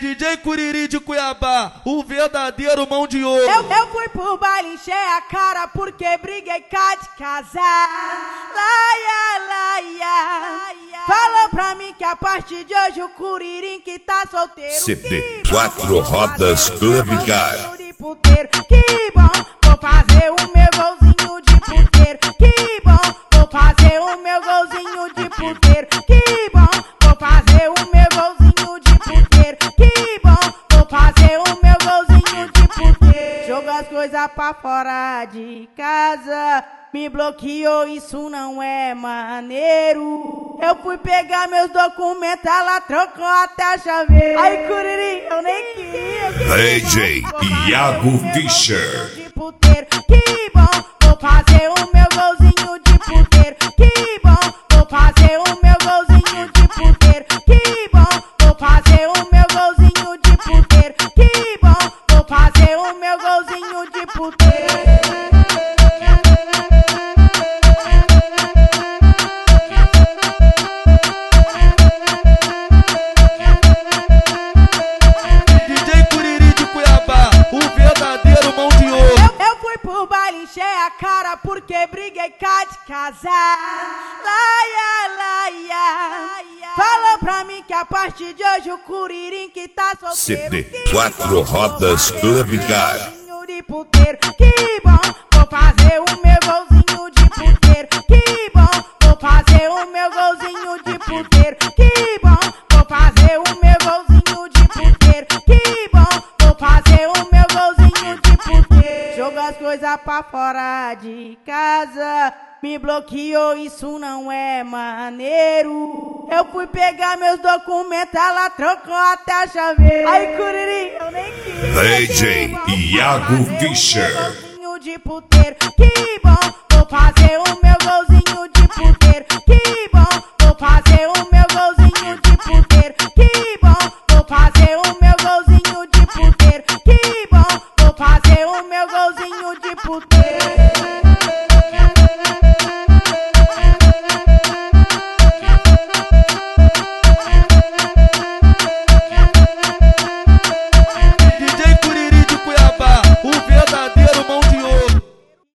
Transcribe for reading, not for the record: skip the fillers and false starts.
DJ Curiri de Cuiabá, o verdadeiro mão de ouro. Eu fui pro baile, encher a cara porque briguei cá de casar. Laia, laia. Falou pra mim que a partir de hoje o Curirim que tá solteiro. CD 4 Rodas Club Car. Que bom, vou fazer o meu golzinho de puteiro. Que bom, vou fazer o meu golzinho de puteiro. Que bom, vou fazer o meu golzinho de puteiro. Que bom, vou fazer o meu golzinho de puteiro. Joga as coisas pra fora de casa. Me bloqueou, isso não é maneiro. Eu fui pegar meus documentos, ela trocou até a chaveira. Ai, Curirim, eu nem queria. DJ Iago Fischer. De puteiro. Que bom, vou fazer o meu golzinho de puteiro. Que bom, vou fazer o meu golzinho de puteiro. Que bom, vou fazer o meu golzinho de puteiro. Que bom, vou fazer o meu golzinho de puteiro. Encher a cara porque briguei cá de casar. Laia, laia. Falou pra mim que a partir de hoje o Curirim que tá solteiro. CD 4 Rodas Club Car. Que bom, vou fazer o meu golzinho de puteiro. Que bom, vou fazer o meu golzinho de puteiro. Que bom, vou fazer o meu golzinho de puteiro. Que bom, vou fazer o meu golzinho de puteiro. Joga as coisas pra fora de casa. Me bloqueou, isso não é maneiro. Eu fui pegar meus documentos, ela trocou até a chaveira. Ai, Curirim, eu nem queria. DJ Iago Fischer. De puteiro. Que bom, vou fazer